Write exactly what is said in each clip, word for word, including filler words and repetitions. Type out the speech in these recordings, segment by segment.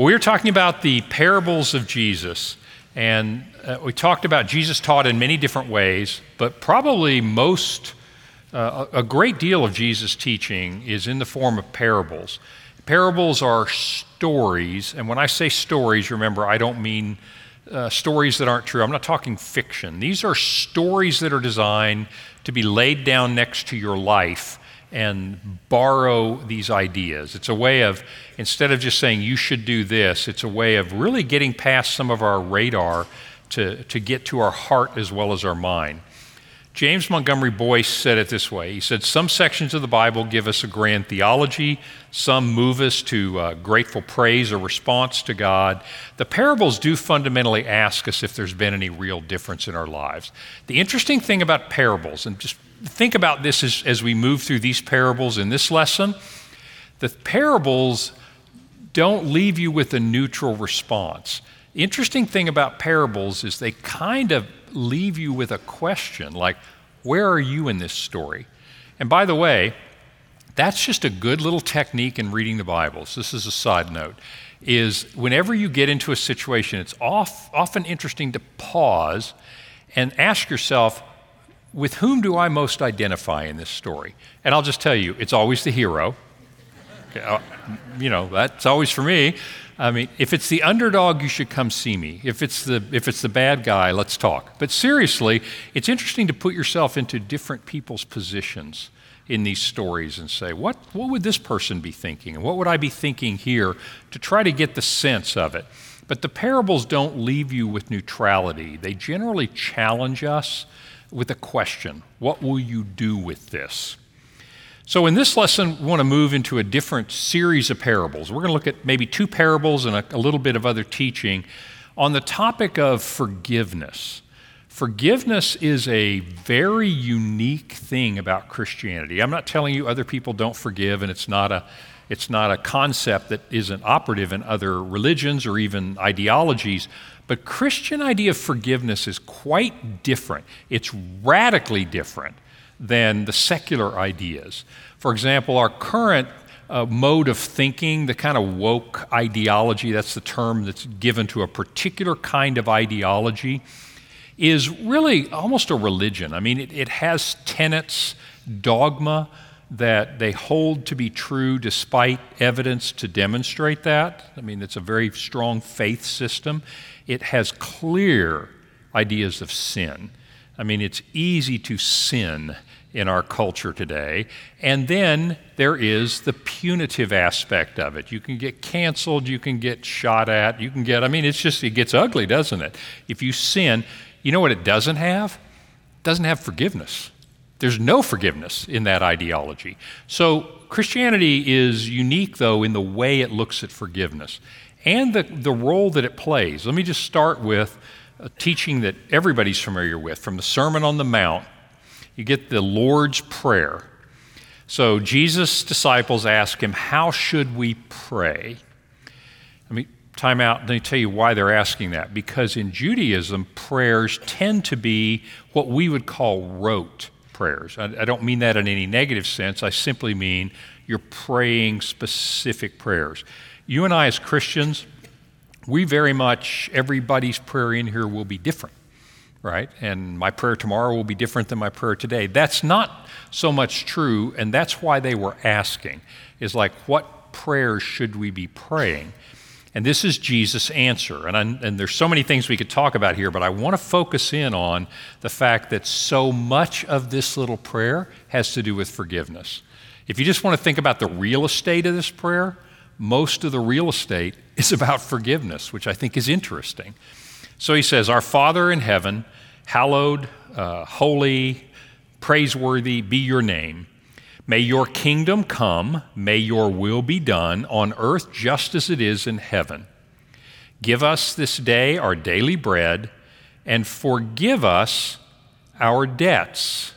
Well, we were talking about the parables of Jesus, and uh, we talked about Jesus taught in many different ways, but probably most, uh, a great deal of Jesus' teaching is in the form of parables. Parables are stories, and when I say stories, remember, I don't mean uh, stories that aren't true. I'm not talking fiction. These are stories that are designed to be laid down next to your life and borrow these ideas. It's a way of, instead of just saying you should do this, it's a way of really getting past some of our radar to, to get to our heart as well as our mind. James Montgomery Boyce said it this way. He said, some sections of the Bible give us a grand theology, some move us to uh, grateful praise or response to God. The parables do fundamentally ask us if there's been any real difference in our lives. The interesting thing about parables, and just think about this as, as we move through these parables in this lesson, the parables don't leave you with a neutral response. The interesting thing about parables is they kind of leave you with a question, like, where are you in this story? And by the way, that's just a good little technique in reading the Bible. So this is a side note, is whenever you get into a situation, it's off, often interesting to pause and ask yourself, with whom do I most identify in this story? And I'll just tell you, it's always the hero. Okay, uh, you know, that's always for me. I mean, if it's the underdog, you should come see me. If it's the if it's the bad guy, let's talk. But seriously, it's interesting to put yourself into different people's positions in these stories and say, what, what would this person be thinking? And what would I be thinking here, to try to get the sense of it? But the parables don't leave you with neutrality. They generally challenge us with a question. What will you do with this? So in this lesson, we want to move into a different series of parables. We're going to look at maybe two parables and a, a little bit of other teaching on the topic of forgiveness. Forgiveness is a very unique thing about Christianity. I'm not telling you other people don't forgive, and it's not a, it's not a concept that isn't operative in other religions or even ideologies, but Christian idea of forgiveness is quite different. It's radically different than the secular ideas. For example, our current uh, mode of thinking, the kind of woke ideology, that's the term that's given to a particular kind of ideology, is really almost a religion. I mean, it, it has tenets, dogma, that they hold to be true despite evidence to demonstrate that. I mean, it's a very strong faith system. It has clear ideas of sin. I mean, it's easy to sin in our culture today. And then there is the punitive aspect of it. You can get canceled, you can get shot at, you can get, I mean, it's just, it gets ugly, doesn't it? If you sin, you know what it doesn't have? It doesn't have forgiveness. There's no forgiveness in that ideology. So Christianity is unique, though, in the way it looks at forgiveness and the, the role that it plays. Let me just start with a teaching that everybody's familiar with from the Sermon on the Mount. You get the Lord's Prayer. So Jesus' disciples ask him, how should we pray? Let me time out, let me tell you why they're asking that. Because in Judaism, prayers tend to be what we would call rote prayers. I, I don't mean that in any negative sense. I simply mean you're praying specific prayers. You and I as Christians, we very much, everybody's prayer in here will be different, right? And my prayer tomorrow will be different than my prayer today. That's not so much true, and that's why they were asking, is like, what prayers should we be praying? And this is Jesus' answer. And, I, and there's so many things we could talk about here, but I want to focus in on the fact that so much of this little prayer has to do with forgiveness. If you just want to think about the real estate of this prayer, most of the real estate is about forgiveness, which I think is interesting. So he says, our Father in heaven, hallowed, uh, holy, praiseworthy be your name. May your kingdom come, may your will be done on earth just as it is in heaven. Give us this day our daily bread, and forgive us our debts,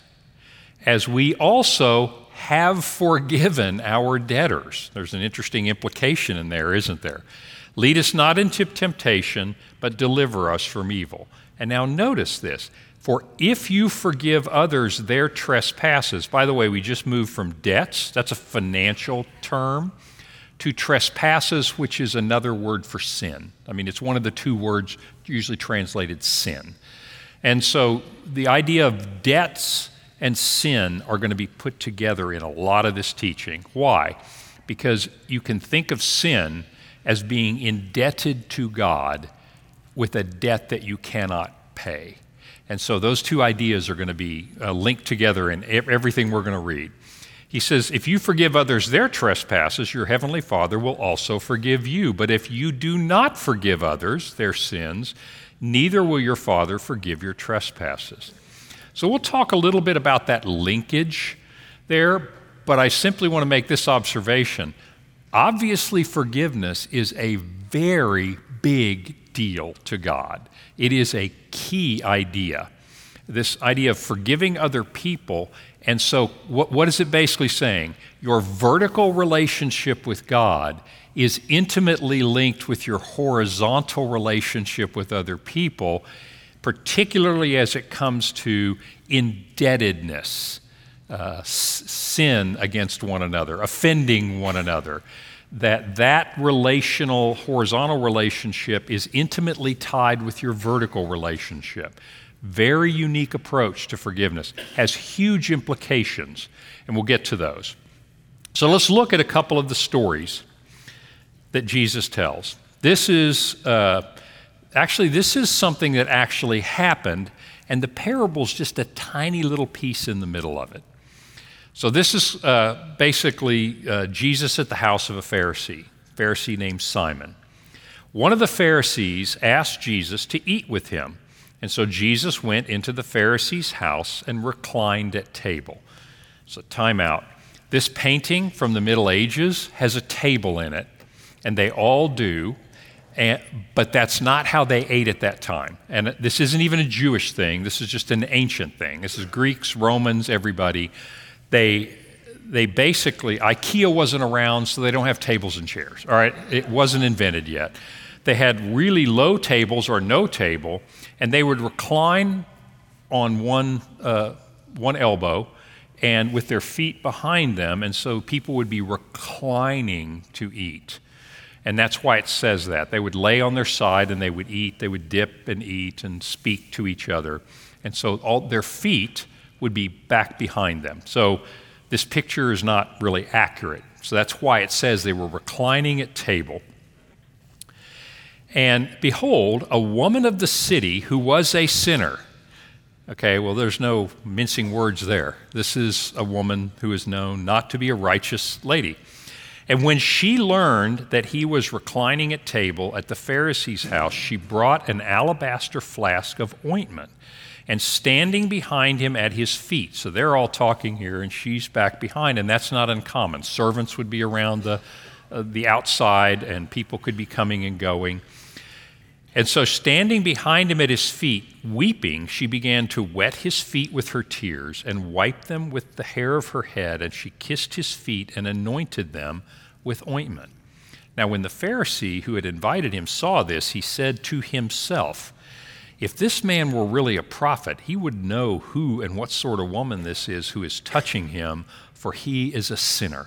as we also have forgiven our debtors. There's an interesting implication in there, isn't there? Lead us not into temptation, but deliver us from evil. And now notice this. For if you forgive others their trespasses, by the way, we just moved from debts, that's a financial term, to trespasses, which is another word for sin. I mean, it's one of the two words usually translated sin. And so the idea of debts and sin are going to be put together in a lot of this teaching. Why? Because you can think of sin as being indebted to God with a debt that you cannot pay. And so those two ideas are going to be uh, linked together in everything we're going to read. He says, if you forgive others their trespasses, your heavenly Father will also forgive you. But if you do not forgive others their sins, neither will your Father forgive your trespasses. So we'll talk a little bit about that linkage there, but I simply want to make this observation. Obviously, forgiveness is a very big deal to God. It is a key idea, this idea of forgiving other people. And so what, what is it basically saying? Your vertical relationship with God is intimately linked with your horizontal relationship with other people, particularly as it comes to indebtedness, uh, s- sin against one another, offending one another. That that relational, horizontal relationship is intimately tied with your vertical relationship. Very unique approach to forgiveness. Has huge implications, and we'll get to those. So let's look at a couple of the stories that Jesus tells. This is, uh, actually, this is something that actually happened, and the parable's just a tiny little piece in the middle of it. So this is uh, basically uh, Jesus at the house of a Pharisee, a Pharisee named Simon. One of the Pharisees asked Jesus to eat with him, and so Jesus went into the Pharisee's house and reclined at table. So time out. This painting from the Middle Ages has a table in it, and they all do, and, but that's not how they ate at that time. And this isn't even a Jewish thing. This is just an ancient thing. This is Greeks, Romans, everybody. They they basically, IKEA wasn't around, so they don't have tables and chairs, all right? It wasn't invented yet. They had really low tables or no table, and they would recline on one, uh, one elbow and with their feet behind them, and so people would be reclining to eat. And that's why it says that. They would lay on their side and they would eat, they would dip and eat and speak to each other. And so all their feet would be back behind them. So this picture is not really accurate. So that's why it says they were reclining at table. And behold, a woman of the city who was a sinner. Okay, well, there's no mincing words there. This is a woman who is known not to be a righteous lady. And when she learned that he was reclining at table at the Pharisee's house, she brought an alabaster flask of ointment, and standing behind him at his feet. So they're all talking here, and she's back behind, and that's not uncommon. Servants would be around the, uh, the outside, and people could be coming and going. And so standing behind him at his feet, weeping, she began to wet his feet with her tears and wipe them with the hair of her head, and she kissed his feet and anointed them with ointment. Now when the Pharisee who had invited him saw this, he said to himself, if this man were really a prophet, he would know who and what sort of woman this is who is touching him, for he is a sinner.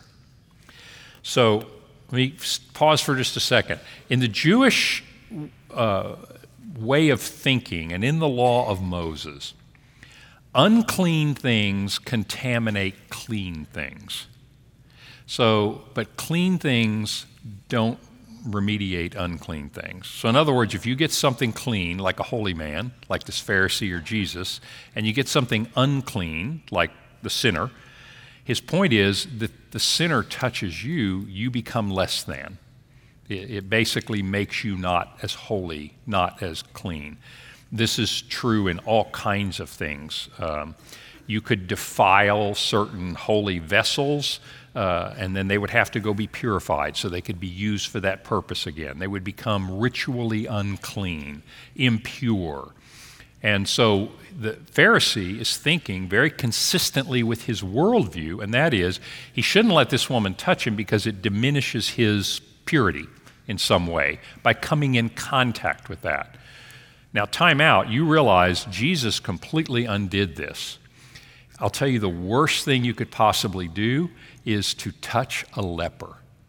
So let me pause for just a second. In the Jewish uh, way of thinking and in the law of Moses, unclean things contaminate clean things. So, but clean things don't remediate unclean things. So in other words, if you get something clean, like a holy man, like this Pharisee or Jesus, and you get something unclean, like the sinner, his point is that the sinner touches you, you become less than. It, it basically makes you not as holy, not as clean. This is true in all kinds of things. Um, you could defile certain holy vessels, Uh, and then they would have to go be purified so they could be used for that purpose again. They would become ritually unclean, impure. And so the Pharisee is thinking very consistently with his worldview, and that is, he shouldn't let this woman touch him because it diminishes his purity in some way by coming in contact with that. Now, time out, you realize Jesus completely undid this. I'll tell you, the worst thing you could possibly do is to touch a leper.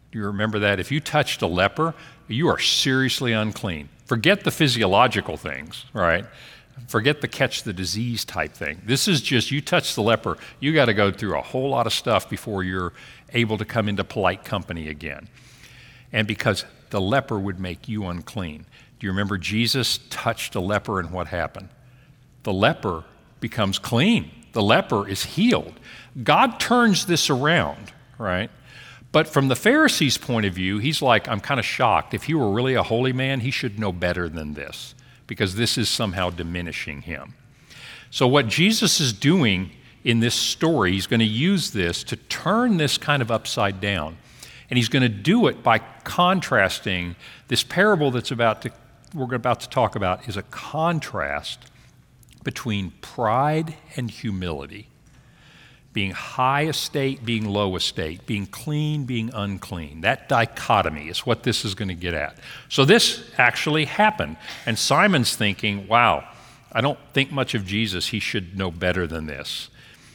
Do you remember that? If you touched a leper, you are seriously unclean. Forget the physiological things, right? Forget the catch the disease type thing. This is just, you touch the leper, you got to go through a whole lot of stuff before you're able to come into polite company again. And because the leper would make you unclean. Do you remember Jesus touched a leper and what happened? The leper becomes clean. The leper is healed. God turns this around, right? But from the Pharisees' point of view, he's like, I'm kind of shocked. If he were really a holy man, he should know better than this, because this is somehow diminishing him. So what Jesus is doing in this story, he's going to use this to turn this kind of upside down. And he's going to do it by contrasting this parable that's about to, we're about to talk about is a contrast between pride and humility. Being high estate, being low estate, being clean, being unclean. That dichotomy is what this is going to get at. So this actually happened. And Simon's thinking, wow, I don't think much of Jesus. He should know better than this.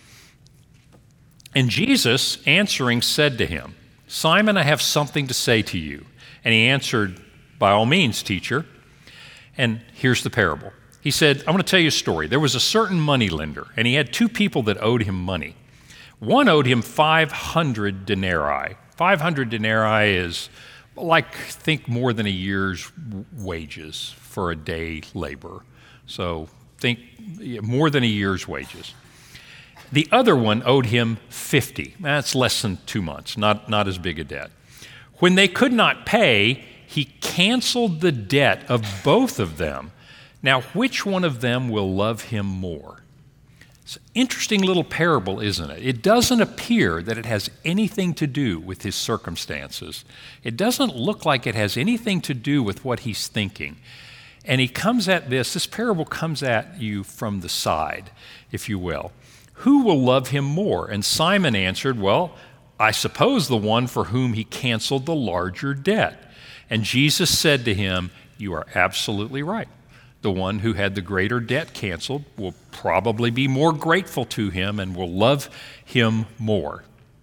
And Jesus, answering, said to him, Simon, I have something to say to you. And he answered, by all means, teacher. And here's the parable. He said, I want to tell you a story. There was a certain moneylender, and he had two people that owed him money. One owed him five hundred denarii. five hundred denarii is like, think more than a year's wages for a day labor. So think more than a year's wages. The other one owed him fifty. That's less than two months, not, not as big a debt. When they could not pay, he canceled the debt of both of them. Now, which one of them will love him more? It's an interesting little parable, isn't it? It doesn't appear that it has anything to do with his circumstances. It doesn't look like it has anything to do with what he's thinking. And he comes at this, this parable comes at you from the side, if you will. Who will love him more? And Simon answered, well, I suppose the one for whom he canceled the larger debt. And Jesus said to him, you are absolutely right. The one who had the greater debt canceled will probably be more grateful to him and will love him more.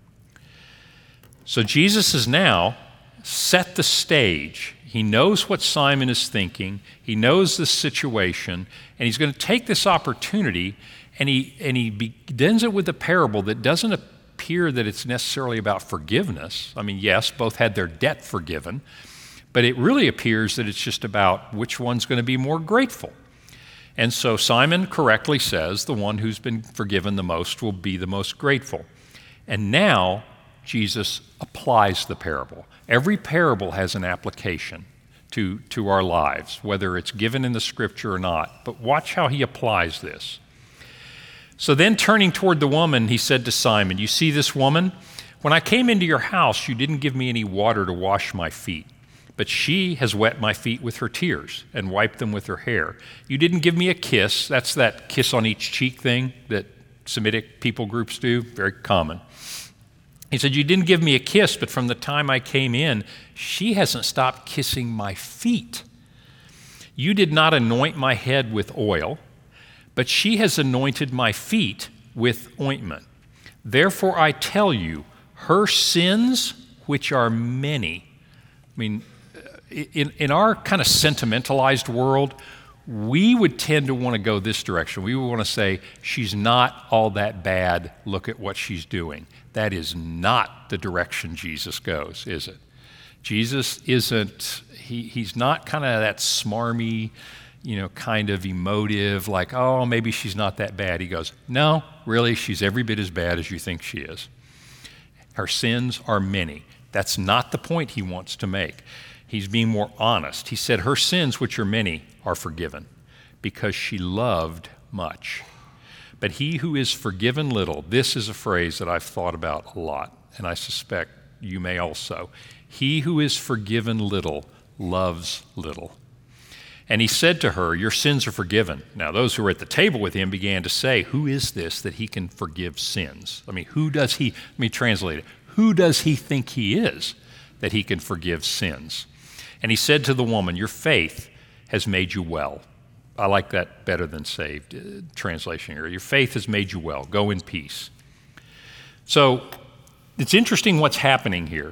So Jesus has now set the stage. He knows what Simon is thinking. He knows the situation, and he's going to take this opportunity, and he and he begins it with a parable that doesn't appear that it's necessarily about forgiveness. I mean, yes, both had their debt forgiven, but it really appears that it's just about which one's going to be more grateful. And so Simon correctly says the one who's been forgiven the most will be the most grateful. And now Jesus applies the parable. Every parable has an application to, to our lives, whether it's given in the scripture or not. But watch how he applies this. So then turning toward the woman, he said to Simon, you see this woman? When I came into your house, you didn't give me any water to wash my feet. But she has wet my feet with her tears and wiped them with her hair. You didn't give me a kiss. That's that kiss on each cheek thing that Semitic people groups do, very common. He said, you didn't give me a kiss, but from the time I came in, she hasn't stopped kissing my feet. You did not anoint my head with oil, but she has anointed my feet with ointment. Therefore I tell you, her sins, which are many, I mean, In, in our kind of sentimentalized world, we would tend to want to go this direction. We would want to say, she's not all that bad, look at what she's doing. That is not the direction Jesus goes, is it? Jesus isn't, he, he's not kind of that smarmy, you know, kind of emotive, like, oh, maybe she's not that bad. He goes, no, really, she's every bit as bad as you think she is. Her sins are many. That's not the point he wants to make. He's being more honest. He said, her sins, which are many, are forgiven because she loved much. But he who is forgiven little, this is a phrase that I've thought about a lot, and I suspect you may also. He who is forgiven little loves little. And he said to her, your sins are forgiven. Now, those who were at the table with him began to say, who is this that he can forgive sins? I mean, who does he, let me translate it. Who does he think he is that he can forgive sins? And he said to the woman, your faith has made you well. I like that better than saved uh, translation here. Your faith has made you well. Go in peace. So it's interesting what's happening here.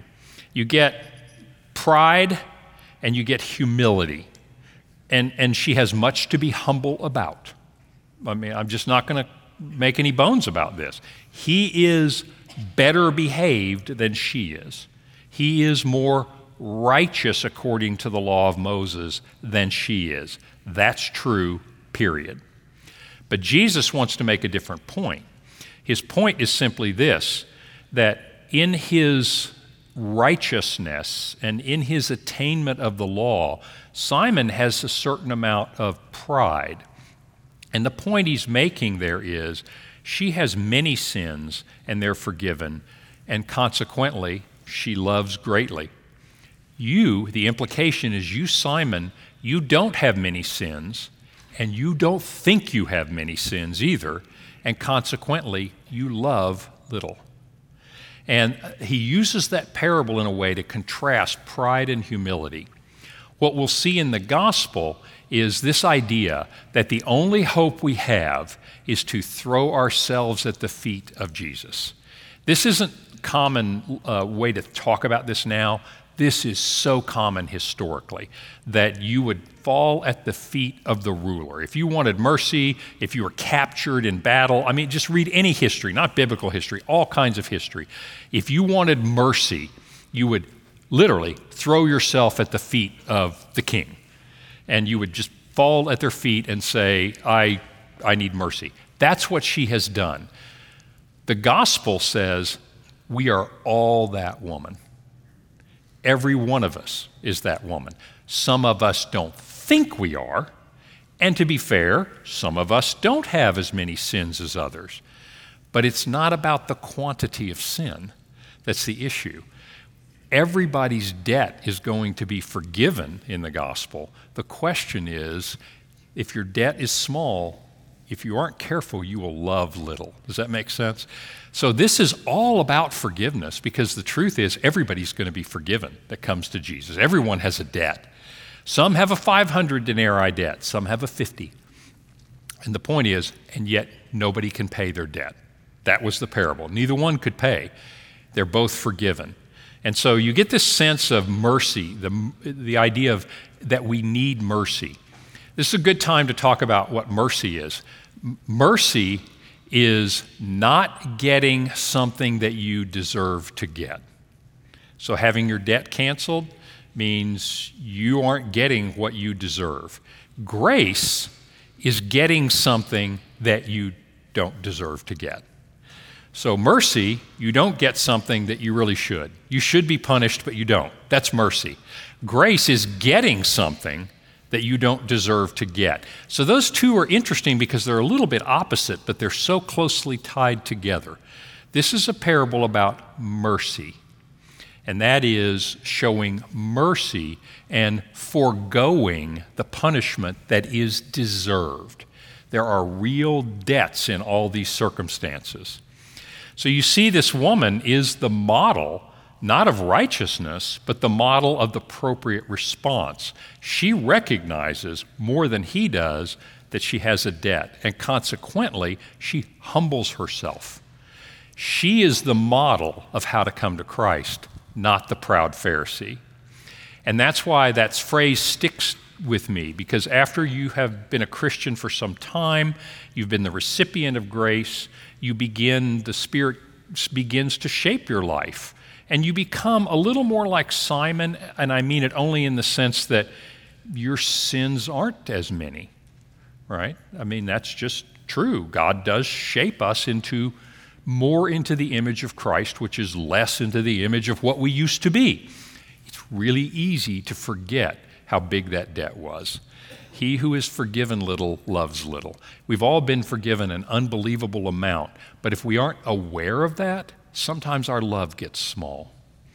You get pride and you get humility. And, and she has much to be humble about. I mean, I'm just not going to make any bones about this. He is better behaved than she is. He is more righteous according to the law of Moses than she is. That's true, period. But Jesus wants to make a different point. His point is simply this, that in his righteousness and in his attainment of the law, Simon has a certain amount of pride. And the point he's making there is, she has many sins and they're forgiven, and consequently, she loves greatly. You, the implication is you, Simon, you don't have many sins, and you don't think you have many sins either, and consequently, you love little. And he uses that parable in a way to contrast pride and humility. What we'll see in the gospel is this idea that the only hope we have is to throw ourselves at the feet of Jesus. This isn't a common uh, way to talk about this now. This is so common historically, that you would fall at the feet of the ruler. If you wanted mercy, if you were captured in battle, I mean, just read any history, not biblical history, all kinds of history. If you wanted mercy, you would literally throw yourself at the feet of the king. And you would just fall at their feet and say, I, I need mercy. That's what she has done. The gospel says we are all that woman. Every one of us is that woman. Some of us don't think we are, and to be fair, some of us don't have as many sins as others. But it's not about the quantity of sin that's the issue. Everybody's debt is going to be forgiven in the gospel. The question is, if your debt is small, if you aren't careful, you will love little. Does that make sense? So this is all about forgiveness, because the truth is everybody's going to be forgiven that comes to Jesus. Everyone has a debt. Some have a five hundred denarii debt. Some have a fifty. And the point is, and yet nobody can pay their debt. That was the parable. Neither one could pay. They're both forgiven. And so you get this sense of mercy, the, the idea of that we need mercy. This is a good time to talk about what mercy is. M- mercy is not getting something that you deserve to get. So having your debt canceled means you aren't getting what you deserve. Grace is getting something that you don't deserve to get. So mercy, you don't get something that you really should. You should be punished, but you don't. That's mercy. Grace is getting something that you don't deserve to get. So those two are interesting because they're a little bit opposite, but they're so closely tied together. This is a parable about mercy, and that is showing mercy and foregoing the punishment that is deserved. There are real debts in all these circumstances. So you see, this woman is the model, not of righteousness, but the model of the appropriate response. She recognizes more than he does that she has a debt, and consequently, she humbles herself. She is the model of how to come to Christ, not the proud Pharisee. And that's why that phrase sticks with me, because after you have been a Christian for some time, you've been the recipient of grace, you begin, the Spirit begins to shape your life. And you become a little more like Simon, and I mean it only in the sense that your sins aren't as many, right? I mean, that's just true. God does shape us into more into the image of Christ, which is less into the image of what we used to be. It's really easy to forget how big that debt was. He who is forgiven little loves little. We've all been forgiven an unbelievable amount, but if we aren't aware of that, sometimes our love gets small.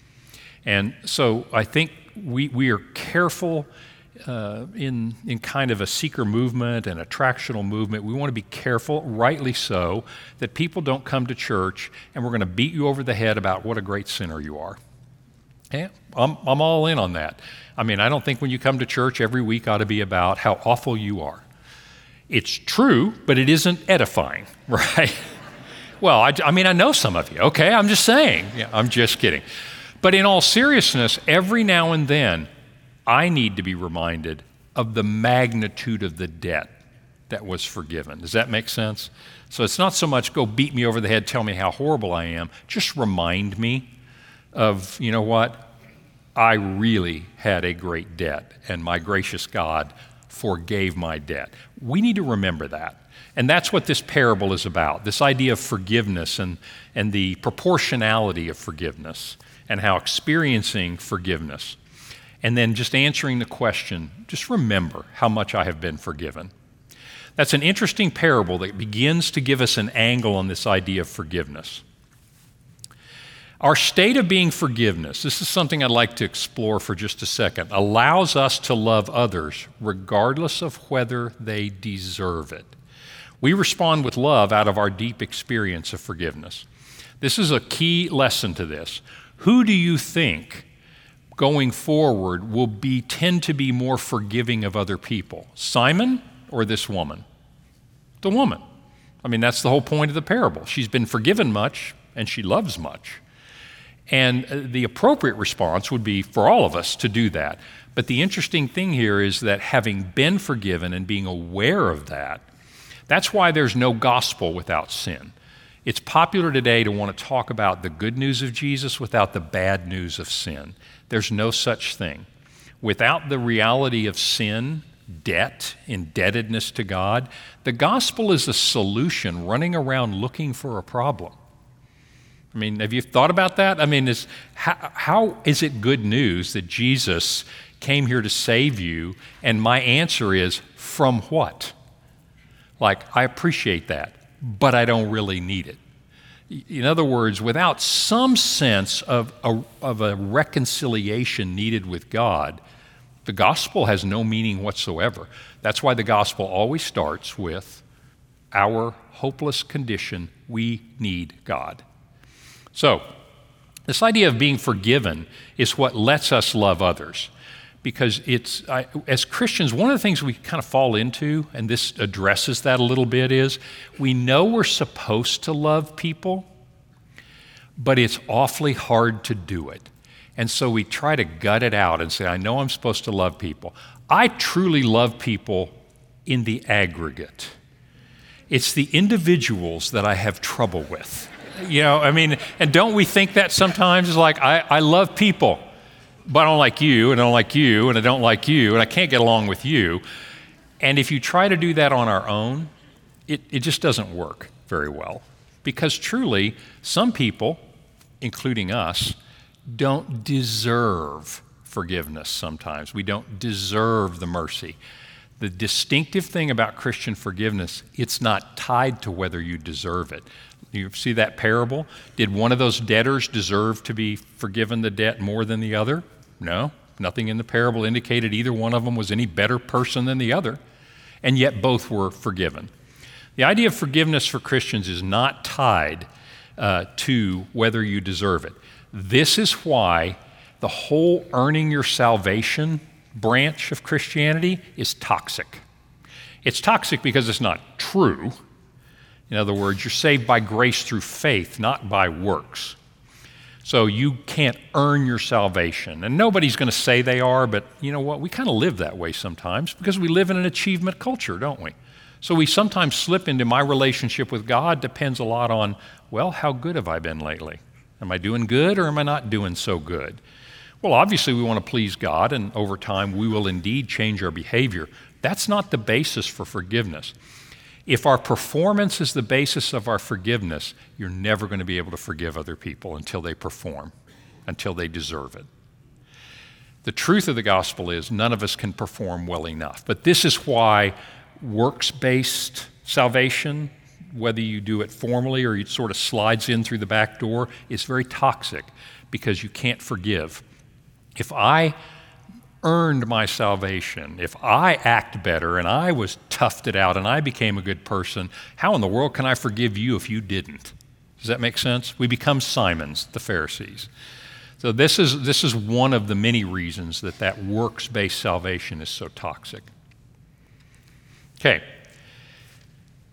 And so I think we, we are careful uh, in, in kind of a seeker movement and attractional movement. We want to be careful, rightly so, that people don't come to church and we're going to beat you over the head about what a great sinner you are. Okay? I'm, I'm all in on that. I mean, I don't think when you come to church every week ought to be about how awful you are. It's true, but it isn't edifying, right? Well, I, I mean, I know some of you, okay? I'm just saying. Yeah, I'm just kidding. But in all seriousness, every now and then, I need to be reminded of the magnitude of the debt that was forgiven. Does that make sense? So it's not so much go beat me over the head, tell me how horrible I am. Just remind me of, you know what? I really had a great debt, and my gracious God forgave my debt. We need to remember that. And that's what this parable is about, this idea of forgiveness and, and the proportionality of forgiveness and how experiencing forgiveness and then just answering the question, just remember how much I have been forgiven. That's an interesting parable that begins to give us an angle on this idea of forgiveness. Our state of being forgiveness, this is something I'd like to explore for just a second, allows us to love others regardless of whether they deserve it. We respond with love out of our deep experience of forgiveness. This is a key lesson to this. Who do you think going forward will be tend to be more forgiving of other people? Simon or this woman? The woman. I mean, that's the whole point of the parable. She's been forgiven much and she loves much. And the appropriate response would be for all of us to do that. But the interesting thing here is that having been forgiven and being aware of that, that's why there's no gospel without sin. It's popular today to want to talk about the good news of Jesus without the bad news of sin. There's no such thing. Without the reality of sin, debt, indebtedness to God, the gospel is a solution running around looking for a problem. I mean, have you thought about that? I mean, is, how, how is it good news that Jesus came here to save you? And my answer is, from what? Like, I appreciate that, but I don't really need it. In other words, without some sense of a, of a reconciliation needed with God, the gospel has no meaning whatsoever. That's why the gospel always starts with our hopeless condition. We need God. So, this idea of being forgiven is what lets us love others. Because it's, I, as Christians, one of the things we kind of fall into, and this addresses that a little bit, is we know we're supposed to love people, but it's awfully hard to do it. And so we try to gut it out and say, I know I'm supposed to love people. I truly love people in the aggregate. It's the individuals that I have trouble with. You know, I mean, and don't we think that sometimes? It's like, I, I love people, but I don't like you, and I don't like you, and I don't like you, and I can't get along with you. And if you try to do that on our own, it, it just doesn't work very well. Because truly, some people, including us, don't deserve forgiveness sometimes. We don't deserve the mercy. The distinctive thing about Christian forgiveness, it's not tied to whether you deserve it. You see that parable? Did one of those debtors deserve to be forgiven the debt more than the other? No. Nothing in the parable indicated either one of them was any better person than the other, and yet both were forgiven. The idea of forgiveness for Christians is not tied uh, to whether you deserve it. This is why the whole earning your salvation branch of Christianity is toxic. It's toxic because it's not true. In other words, you're saved by grace through faith, not by works. So you can't earn your salvation. And nobody's going to say they are, but you know what? We kind of live that way sometimes because we live in an achievement culture, don't we? So we sometimes slip into my relationship with God depends a lot on, well, how good have I been lately? Am I doing good or am I not doing so good? Well, obviously we want to please God, and over time we will indeed change our behavior. That's not the basis for forgiveness. If our performance is the basis of our forgiveness, you're never going to be able to forgive other people until they perform, until they deserve it. The truth of the gospel is none of us can perform well enough. But this is why works-based salvation, whether you do it formally or it sort of slides in through the back door, is very toxic because you can't forgive. If I earned my salvation, if I act better and I was toughed it out and I became a good person, how in the world can I forgive you if you didn't? Does that make sense? We become Simons, the Pharisees. So this is, this is one of the many reasons that that works-based salvation is so toxic. Okay.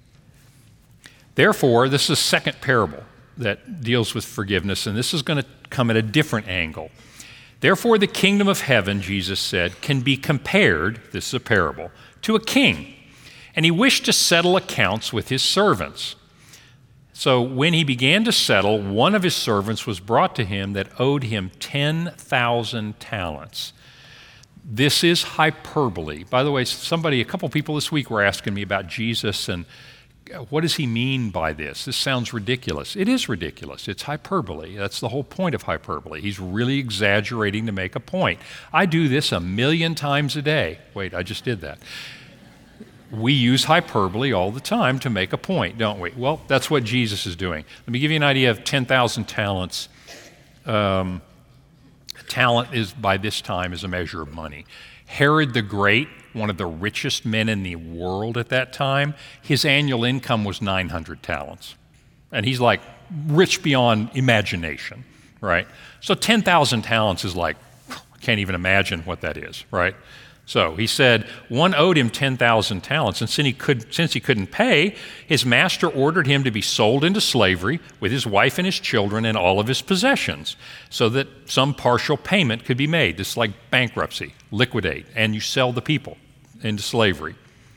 Therefore, this is a second parable that deals with forgiveness, and this is going to come at a different angle. Therefore, the kingdom of heaven, Jesus said, can be compared, this is a parable, to a king. And he wished to settle accounts with his servants. So when he began to settle, one of his servants was brought to him that owed him ten thousand talents. This is hyperbole. By the way, somebody, a couple people this week were asking me about Jesus and what does he mean by this? This sounds ridiculous. It is ridiculous. It's hyperbole. That's the whole point of hyperbole. He's really exaggerating to make a point. I do this a million times a day. Wait, I just did that. We use hyperbole all the time to make a point, don't we? Well, that's what Jesus is doing. Let me give you an idea of ten thousand talents. Um, talent is, by this time, is a measure of money. Herod the Great, one of the richest men in the world at that time, his annual income was nine hundred talents. And he's like rich beyond imagination, right? So ten thousand talents is like, I can't even imagine what that is, right? So he said one owed him ten thousand talents, and since he, could, since he couldn't pay, his master ordered him to be sold into slavery with his wife and his children and all of his possessions, so that some partial payment could be made. This is like bankruptcy, liquidate, and you sell the people into slavery.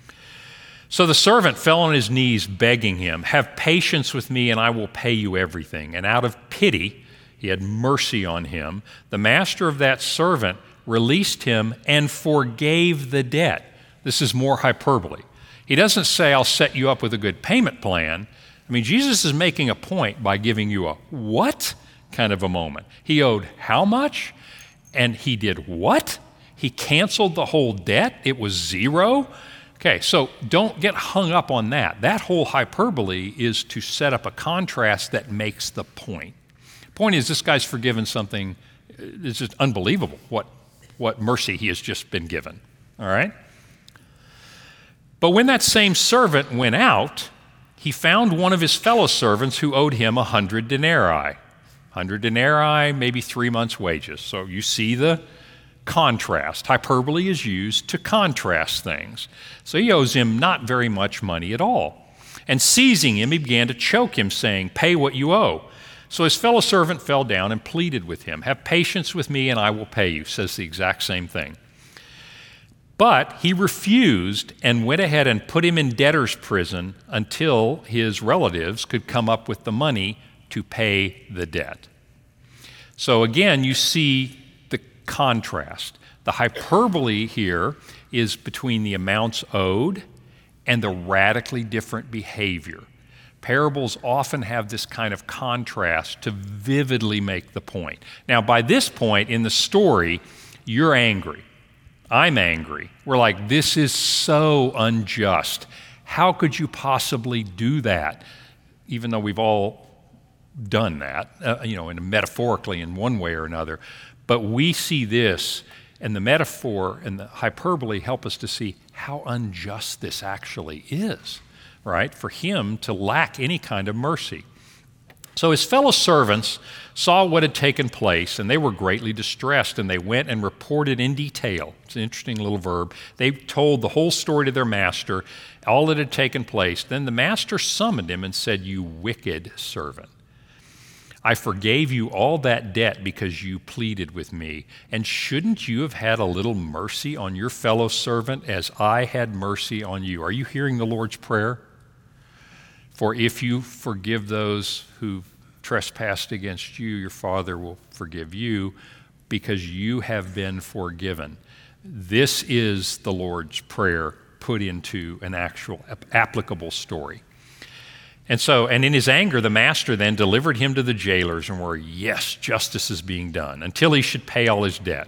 So the servant fell on his knees begging him, "Have patience with me and I will pay you everything." And out of pity, he had mercy on him. The master of that servant released him and forgave the debt. This is more hyperbole. He doesn't say, "I'll set you up with a good payment plan." I mean, Jesus is making a point by giving you a what kind of a moment. He owed how much? And he did what? He canceled the whole debt? It was zero? Okay, so don't get hung up on that. That whole hyperbole is to set up a contrast that makes the point. Point is, this guy's forgiven something. It's just unbelievable what what mercy he has just been given, all right? But when that same servant went out, he found one of his fellow servants who owed him a hundred denarii. A hundred denarii, maybe three months' wages. So you see the contrast. Hyperbole is used to contrast things. So he owes him not very much money at all. And seizing him, he began to choke him, saying, "Pay what you owe." So his fellow servant fell down and pleaded with him, "Have patience with me and I will pay you," says the exact same thing. But he refused and went ahead and put him in debtor's prison until his relatives could come up with the money to pay the debt. So again, you see the contrast. The hyperbole here is between the amounts owed and the radically different behavior. Parables often have this kind of contrast to vividly make the point. Now, by this point in the story, you're angry. I'm angry. We're like, this is so unjust. How could you possibly do that? Even though we've all done that, uh, you know, in metaphorically in one way or another. But we see this, and the metaphor and the hyperbole help us to see how unjust this actually is. Right, for him to lack any kind of mercy. So his fellow servants saw what had taken place, and they were greatly distressed, and they went and reported in detail. It's an interesting little verb. They told the whole story to their master, all that had taken place. Then the master summoned him and said, "You wicked servant, I forgave you all that debt because you pleaded with me. And shouldn't you have had a little mercy on your fellow servant as I had mercy on you?" Are you hearing the Lord's Prayer? "For if you forgive those who trespassed against you, your Father will forgive you because you have been forgiven." This is the Lord's Prayer put into an actual applicable story. And so, and in his anger, the master then delivered him to the jailers and were, yes, justice is being done, until he should pay all his debt.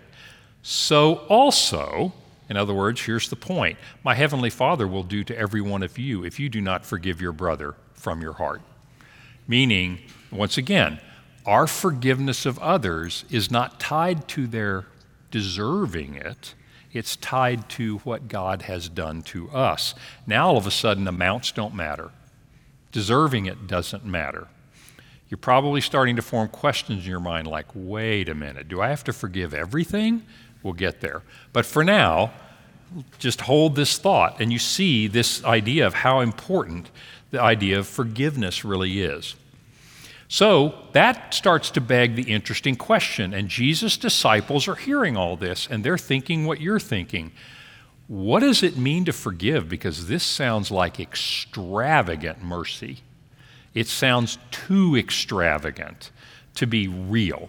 So also, in other words, here's the point, my heavenly Father will do to every one of you if you do not forgive your brother from your heart. Meaning, once again, our forgiveness of others is not tied to their deserving it. It's tied to what God has done to us. Now, all of a sudden, amounts don't matter. Deserving it doesn't matter. You're probably starting to form questions in your mind like, wait a minute, do I have to forgive everything? We'll get there. But for now, just hold this thought, and you see this idea of how important the idea of forgiveness really is. So that starts to beg the interesting question, and Jesus' disciples are hearing all this, and they're thinking what you're thinking. What does it mean to forgive? Because this sounds like extravagant mercy. It sounds too extravagant to be real.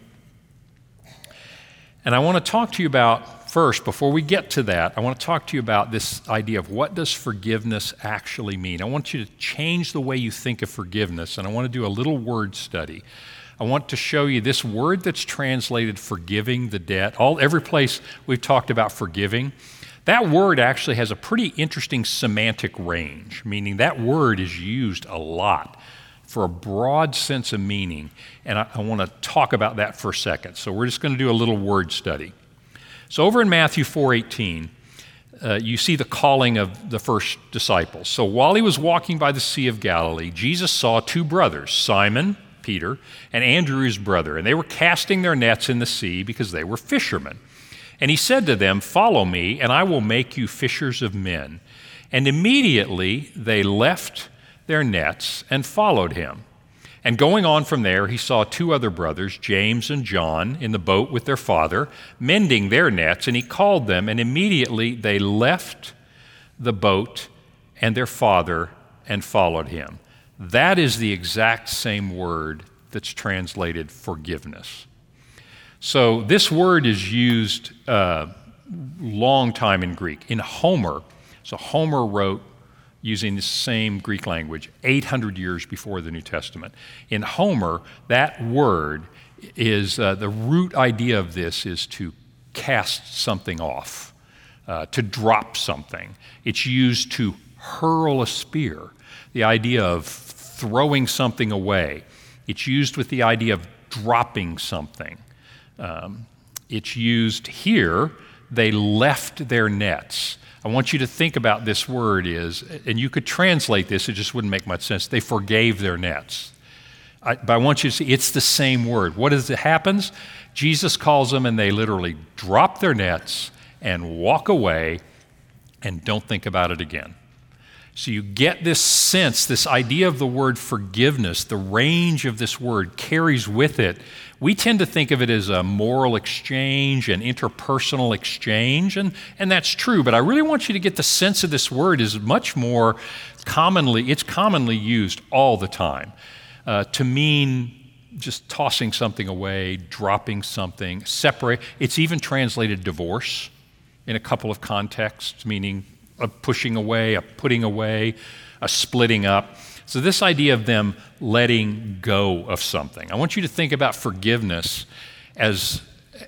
And I want to talk to you about, first, before we get to that, I want to talk to you about this idea of what does forgiveness actually mean. I want you to change the way you think of forgiveness, and I want to do a little word study. I want to show you this word that's translated forgiving the debt. All every place we've talked about forgiving, that word actually has a pretty interesting semantic range, meaning that word is used a lot for a broad sense of meaning, and I, I want to talk about that for a second. So we're just going to do a little word study. So over in Matthew four eighteen, uh, you see the calling of the first disciples. So while he was walking by the Sea of Galilee, Jesus saw two brothers, Simon, Peter, and Andrew, his brother, and they were casting their nets in the sea because they were fishermen. And he said to them, "Follow me, and I will make you fishers of men." And immediately they left their nets and followed him. And going on from there, he saw two other brothers, James and John, in the boat with their father, mending their nets, and he called them, and immediately they left the boat and their father and followed him. That is the exact same word that's translated forgiveness. So this word is used a uh, long time in Greek. In Homer, so Homer wrote using the same Greek language eight hundred years before the New Testament. In Homer, that word is, uh, the root idea of this is to cast something off, uh, to drop something. It's used to hurl a spear, the idea of throwing something away. It's used with the idea of dropping something. Um, it's used here, they left their nets. I want you to think about this word is, and you could translate this, it just wouldn't make much sense. They forgave their nets. I, but I want you to see, it's the same word. What is it happens? Jesus calls them and they literally drop their nets and walk away and don't think about it again. So you get this sense, this idea of the word forgiveness, the range of this word carries with it. We tend to think of it as a moral exchange, an interpersonal exchange, and, and that's true, but I really want you to get the sense of this word is much more commonly, it's commonly used all the time uh, to mean just tossing something away, dropping something, separate. It's even translated divorce in a couple of contexts, meaning a pushing away, a putting away, a splitting up. So this idea of them letting go of something. I want you to think about forgiveness as,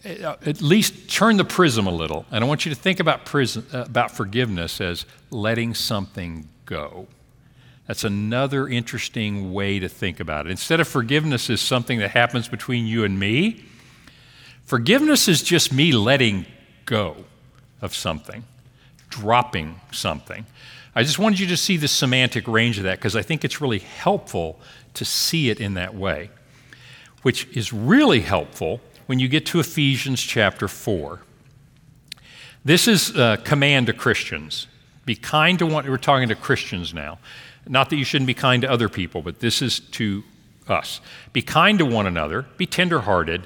at least turn the prism a little, and I want you to think about prism, about forgiveness as letting something go. That's another interesting way to think about it. Instead of forgiveness is something that happens between you and me, forgiveness is just me letting go of something, dropping something. I just wanted you to see the semantic range of that because I think it's really helpful to see it in that way, which is really helpful when you get to Ephesians chapter four. This is a command to Christians. Be kind to one, we're talking to Christians now. Not that you shouldn't be kind to other people, but this is to us. Be kind to one another, be tenderhearted,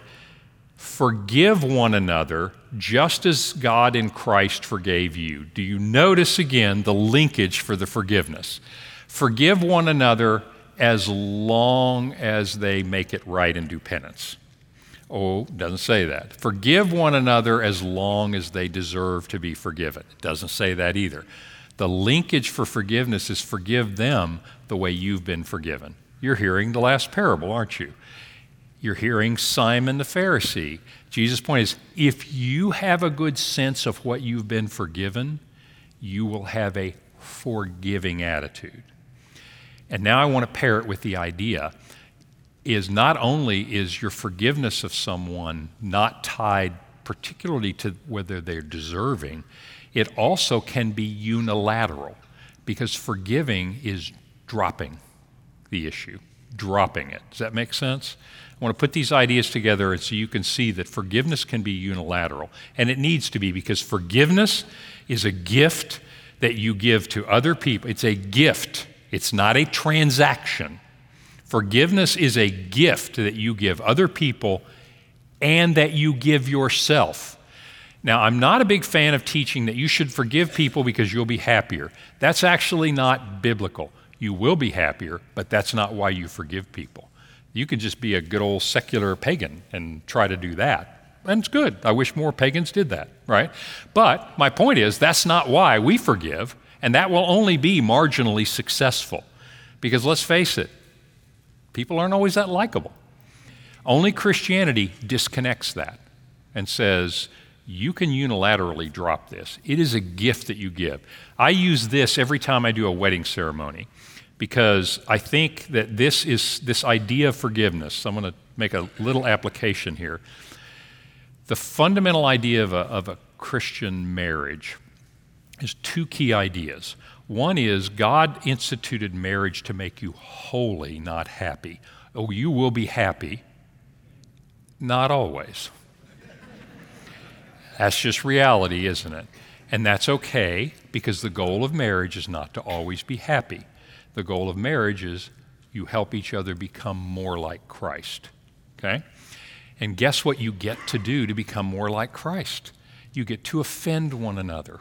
forgive one another just as God in Christ forgave you. Do you notice again the linkage for the forgiveness? Forgive one another as long as they make it right and do penance. Oh, it doesn't say that. Forgive one another as long as they deserve to be forgiven. It doesn't say that either. The linkage for forgiveness is forgive them the way you've been forgiven. You're hearing the last parable, aren't you? You're hearing Simon the Pharisee. Jesus' point is, if you have a good sense of what you've been forgiven, you will have a forgiving attitude. And now I want to pair it with the idea is not only is your forgiveness of someone not tied particularly to whether they're deserving, it also can be unilateral because forgiving is dropping the issue, dropping it. Does that make sense? I want to put these ideas together so you can see that forgiveness can be unilateral, and it needs to be because forgiveness is a gift that you give to other people. It's a gift. It's not a transaction. Forgiveness is a gift that you give other people and that you give yourself. Now, I'm not a big fan of teaching that you should forgive people because you'll be happier. That's actually not biblical. You will be happier, but that's not why you forgive people. You can just be a good old secular pagan and try to do that. And it's good. I wish more pagans did that, right? But my point is, that's not why we forgive, and that will only be marginally successful. Because let's face it, people aren't always that likable. Only Christianity disconnects that and says, you can unilaterally drop this. It is a gift that you give. I use this every time I do a wedding ceremony because I think that this is this idea of forgiveness. I'm going to make a little application here. The fundamental idea of a, of a Christian marriage is two key ideas. One is God instituted marriage to make you holy, not happy. Oh, you will be happy. Not always. That's just reality, isn't it? And that's okay, because the goal of marriage is not to always be happy. The goal of marriage is you help each other become more like Christ, okay? And guess what you get to do to become more like Christ? You get to offend one another.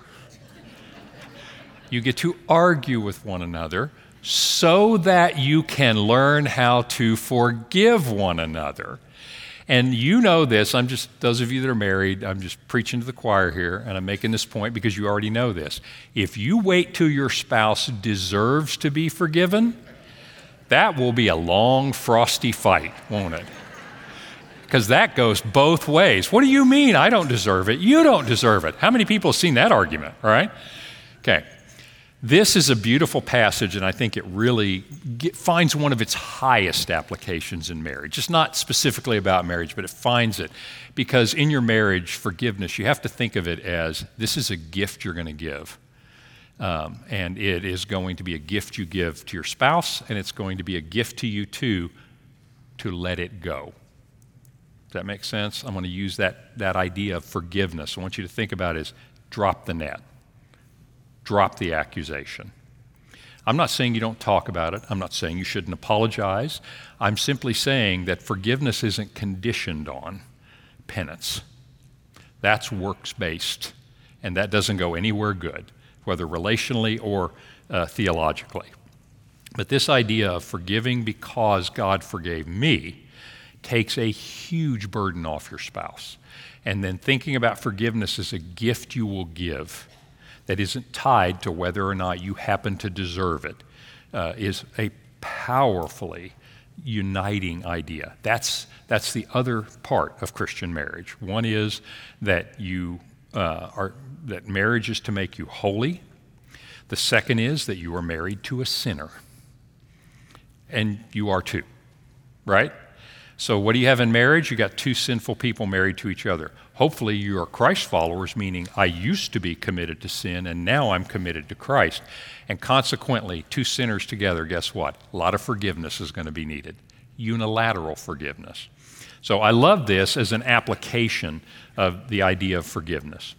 You get to argue with one another so that you can learn how to forgive one another. And you know this, I'm just, those of you that are married, I'm just preaching to the choir here, and I'm making this point because you already know this. If you wait till your spouse deserves to be forgiven, that will be a long, frosty fight, won't it? Because that goes both ways. What do you mean I don't deserve it? You don't deserve it. How many people have seen that argument, all right? Okay. This is a beautiful passage, and I think it really get, finds one of its highest applications in marriage. It's not specifically about marriage, but it finds it. Because in your marriage, forgiveness, you have to think of it as this is a gift you're going to give. Um, and it is going to be a gift you give to your spouse, and it's going to be a gift to you too, to let it go. Does that make sense? I'm going to use that, that idea of forgiveness. I want you to think about it as drop the net. Drop the accusation. I'm not saying you don't talk about it. I'm not saying you shouldn't apologize. I'm simply saying that forgiveness isn't conditioned on penance. That's works-based, and that doesn't go anywhere good, whether relationally or uh, theologically. But this idea of forgiving because God forgave me takes a huge burden off your spouse. And then thinking about forgiveness as a gift you will give that isn't tied to whether or not you happen to deserve it, uh, is a powerfully uniting idea. That's, that's the other part of Christian marriage. One is that you uh, are that marriage is to make you holy. The second is that you are married to a sinner. And you are too, right? So what do you have in marriage? You got two sinful people married to each other. Hopefully you are Christ followers, meaning I used to be committed to sin and now I'm committed to Christ. And consequently, two sinners together, guess what? A lot of forgiveness is going to be needed. Unilateral forgiveness. So I love this as an application of the idea of forgiveness.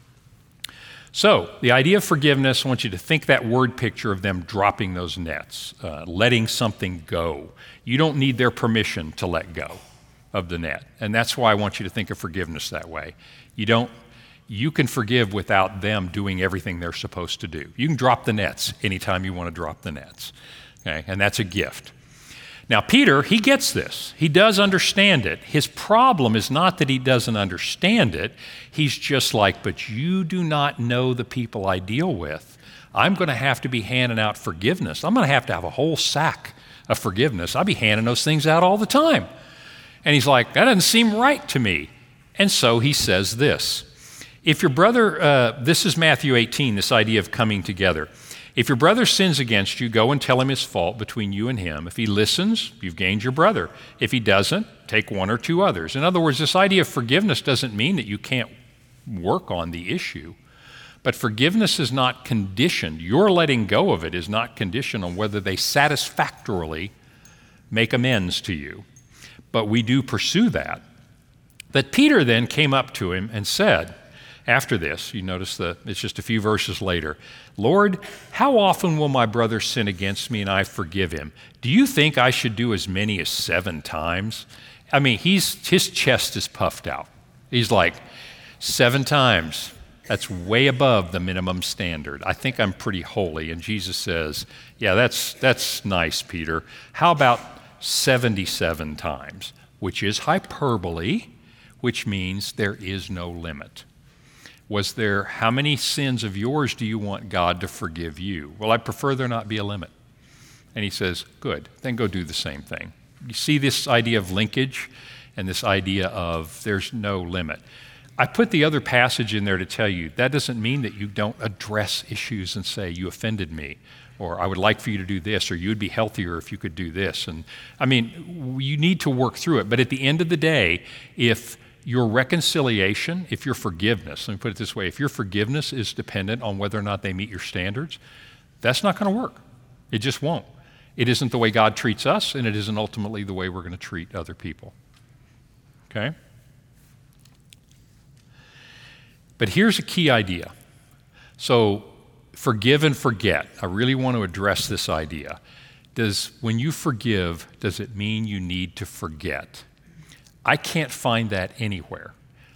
So the idea of forgiveness, I want you to think that word picture of them dropping those nets, uh, letting something go. You don't need their permission to let go of the net. And that's why I want you to think of forgiveness that way. You don't, you can forgive without them doing everything they're supposed to do. You can drop the nets anytime you want to drop the nets. Okay? And that's a gift. Now, Peter, he gets this. He does understand it. His problem is not that he doesn't understand it. He's just like, but you do not know the people I deal with. I'm going to have to be handing out forgiveness. I'm going to have to have a whole sack of forgiveness. I'll be handing those things out all the time. And he's like, that doesn't seem right to me. And so he says this. If your brother, uh, this is Matthew eighteen, this idea of coming together. If your brother sins against you, go and tell him his fault between you and him. If he listens, you've gained your brother. If he doesn't, take one or two others. In other words, this idea of forgiveness doesn't mean that you can't work on the issue. But forgiveness is not conditioned. Your letting go of it is not conditioned on whether they satisfactorily make amends to you. But we do pursue that. But Peter then came up to him and said, After this, you notice that it's just a few verses later. Lord, how often will my brother sin against me and I forgive him? Do you think I should do as many as seven times? I mean, he's, his chest is puffed out. He's like, seven times. That's way above the minimum standard. I think I'm pretty holy. And Jesus says, yeah, that's, that's nice, Peter. How about seventy-seven times, which is hyperbole, which means there is no limit. Was there, how many sins of yours do you want God to forgive you? Well, I prefer there not be a limit. And he says, good, then go do the same thing. You see this idea of linkage and this idea of there's no limit. I put the other passage in there to tell you that doesn't mean that you don't address issues and say, you offended me, or I would like for you to do this, or you would be healthier if you could do this. And I mean, you need to work through it. But at the end of the day, if your reconciliation, if your forgiveness, let me put it this way, if your forgiveness is dependent on whether or not they meet your standards, that's not going to work. It just won't. It isn't the way God treats us, and it isn't ultimately the way we're going to treat other people. Okay? But here's a key idea. So, forgive and forget. I really want to address this idea. Does, when you forgive, does it mean you need to forget? I can't find that anywhere.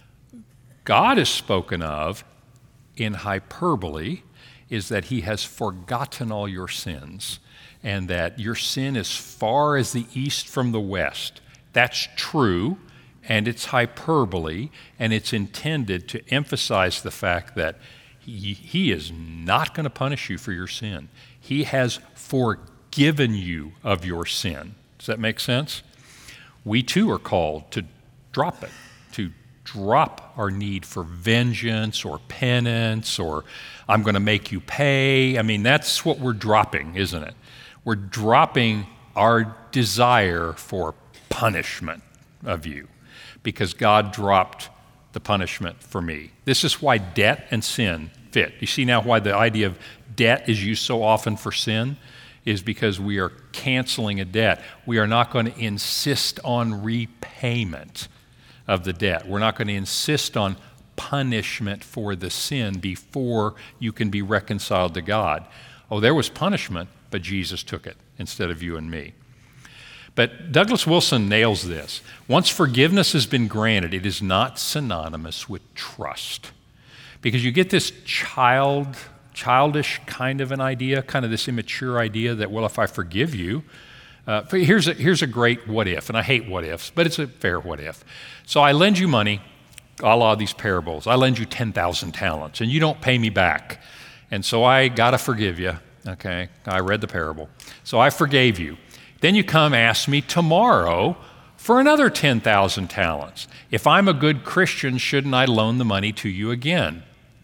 God is spoken of in hyperbole is that he has forgotten all your sins and that your sin is far as the east from the west. That's true, and it's hyperbole, and it's intended to emphasize the fact that he, he is not going to punish you for your sin. He has forgiven you of your sin. Does that make sense? We too are called to drop it, to drop our need for vengeance or penance or I'm going to make you pay. I mean, that's what we're dropping, isn't it? We're dropping our desire for punishment of you because God dropped the punishment for me. This is why debt and sin fit. You see now why the idea of debt is used so often for sin? Is because we are canceling a debt. We are not going to insist on repayment of the debt. We're not going to insist on punishment for the sin before you can be reconciled to God. Oh, there was punishment, but Jesus took it instead of you and me. But Douglas Wilson nails this. Once forgiveness has been granted, it is not synonymous with trust. Because you get this child childish kind of an idea, kind of this immature idea that, well, if I forgive you, uh, here's, a, here's a great what if, and I hate what ifs, but it's a fair what if. So I lend you money, a la these parables. I lend you ten thousand talents, and you don't pay me back. And so I got to forgive you, okay? I read the parable. So I forgave you. Then you come ask me tomorrow for another ten thousand talents. If I'm a good Christian, shouldn't I loan the money to you again?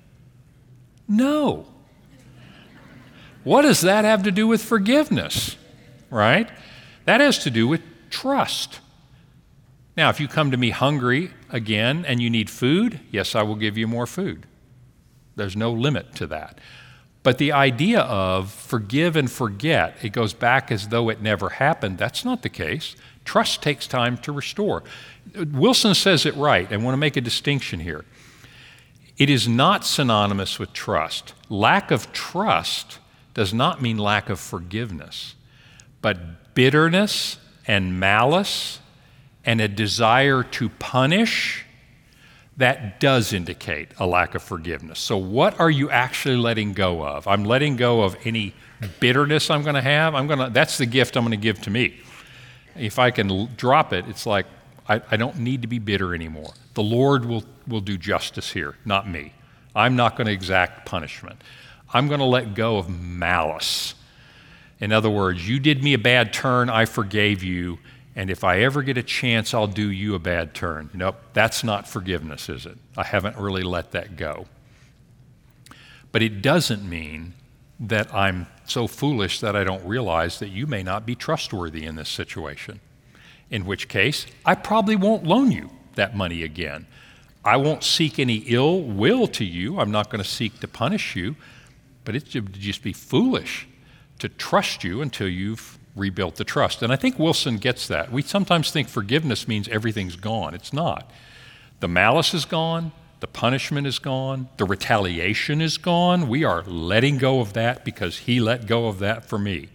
No. What does that have to do with forgiveness, right? That has to do with trust. Now, if you come to me hungry again and you need food, yes, I will give you more food. There's no limit to that. But the idea of forgive and forget, it goes back as though it never happened, that's not the case. Trust takes time to restore. Wilson says it right. I want to make a distinction here. It is not synonymous with trust. Lack of trust does not mean lack of forgiveness, but bitterness and malice and a desire to punish, that does indicate a lack of forgiveness. So what are you actually letting go of? I'm letting go of any bitterness I'm going to have. I'm going to, that's the gift I'm going to give to me. If I can l- drop it, it's like I, I don't need to be bitter anymore. The Lord will, will do justice here, not me. I'm not going to exact punishment. I'm going to let go of malice. In other words, you did me a bad turn, I forgave you, and if I ever get a chance, I'll do you a bad turn. Nope, that's not forgiveness, is it? I haven't really let that go. But it doesn't mean that I'm so foolish that I don't realize that you may not be trustworthy in this situation, in which case I probably won't loan you that money again. I won't seek any ill will to you. I'm not going to seek to punish you, but it would just be foolish to trust you until you've rebuilt the trust. And I think Wilson gets that. We sometimes think forgiveness means everything's gone. It's not. The malice is gone. The punishment is gone. The retaliation is gone. We are letting go of that because he let go of that for me.